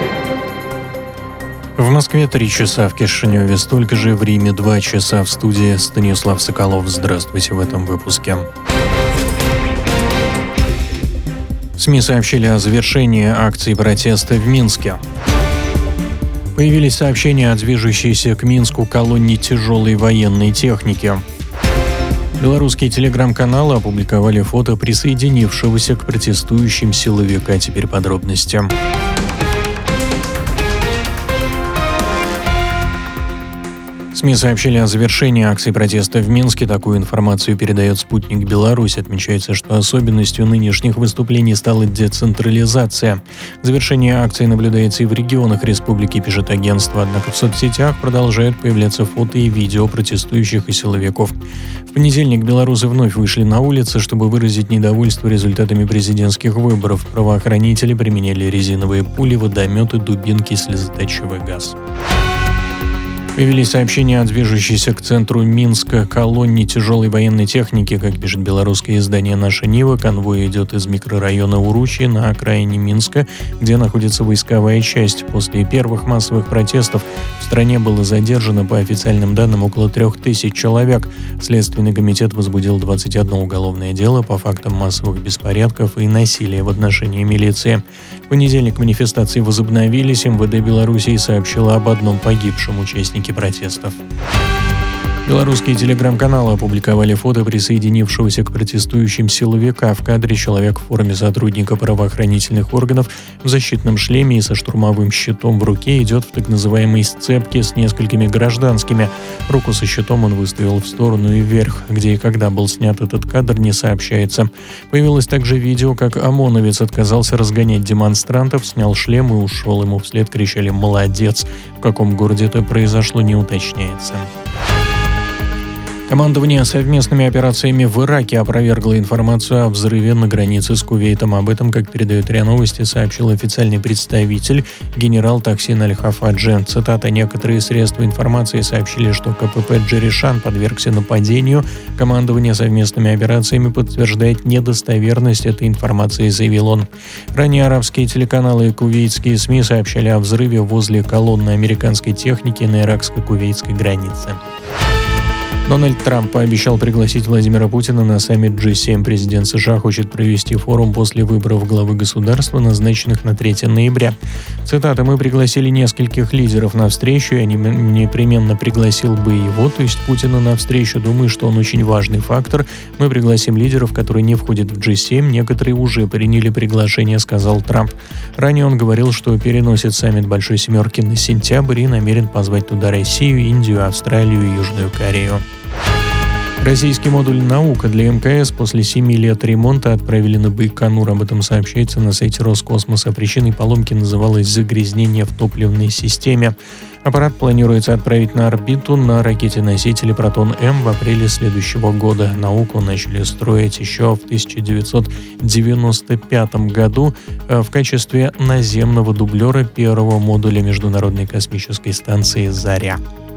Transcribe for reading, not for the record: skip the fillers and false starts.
В Москве 3 часа, в Кишиневе столько же, в Риме 2 часа. В студии Станислав Соколов. Здравствуйте в этом выпуске. СМИ сообщили о завершении акции протеста в Минске. Появились сообщения о движущейся к Минску колонне тяжелой военной техники. Белорусские телеграм-каналы опубликовали фото присоединившегося к протестующим силовика. Теперь подробности. СМИ сообщили о завершении акции протеста в Минске. Такую информацию передает «Спутник Беларусь». Отмечается, что особенностью нынешних выступлений стала децентрализация. Завершение акции наблюдается и в регионах республики, пишет агентство. Однако в соцсетях продолжают появляться фото и видео протестующих и силовиков. В понедельник белорусы вновь вышли на улицы, чтобы выразить недовольство результатами президентских выборов. Правоохранители применяли резиновые пули, водометы, дубинки, слезоточивый газ. Появились сообщения о движущейся к центру Минска колонне тяжелой военной техники. Как пишет белорусское издание «Наша Нива», конвой идет из микрорайона Уручье на окраине Минска, где находится войсковая часть. После первых массовых протестов в стране было задержано, по официальным данным, около 3000 человек. Следственный комитет возбудил 21 уголовное дело по фактам массовых беспорядков и насилия в отношении милиции. В понедельник манифестации возобновились. МВД Белоруссии сообщило об одном погибшем участнике протестов. Белорусские телеграм-каналы опубликовали фото присоединившегося к протестующим силовика. В кадре человек в форме сотрудника правоохранительных органов в защитном шлеме и со штурмовым щитом в руке идет в так называемой сцепке с несколькими гражданскими. Руку со щитом он выставил в сторону и вверх. Где и когда был снят этот кадр, не сообщается. Появилось также видео, как ОМОНовец отказался разгонять демонстрантов, снял шлем и ушел. Ему вслед кричали «Молодец!». В каком городе это произошло, не уточняется. Командование совместными операциями в Ираке опровергло информацию о взрыве на границе с Кувейтом. Об этом, как передает РИА Новости, сообщил официальный представитель генерал Таксин Аль-Хафаджи. Цитата: «Некоторые средства информации сообщили, что КПП Джеришан подвергся нападению. Командование совместными операциями подтверждает недостоверность этой информации», — заявил он. Ранее арабские телеканалы и кувейтские СМИ сообщали о взрыве возле колонны американской техники на иракско-кувейтской границе. Дональд Трамп пообещал пригласить Владимира Путина на саммит G7. Президент США хочет провести форум после выборов главы государства, назначенных на 3 ноября. Цитата: «Мы пригласили нескольких лидеров на встречу, и я непременно пригласил бы его, то есть Путина, на встречу. Думаю, что он очень важный фактор. Мы пригласим лидеров, которые не входят в G7. Некоторые уже приняли приглашение», — сказал Трамп. Ранее он говорил, что переносит саммит Большой Семерки на сентябрь и намерен позвать туда Россию, Индию, Австралию и Южную Корею. Российский модуль «Наука» для МКС после 7 лет ремонта отправили на Байконур. Об этом сообщается на сайте Роскосмоса. Причиной поломки называлось загрязнение в топливной системе. Аппарат планируется отправить на орбиту на ракете-носителе «Протон-М» в апреле следующего года. «Науку» начали строить еще в 1995 году в качестве наземного дублера первого модуля Международной космической станции «Заря».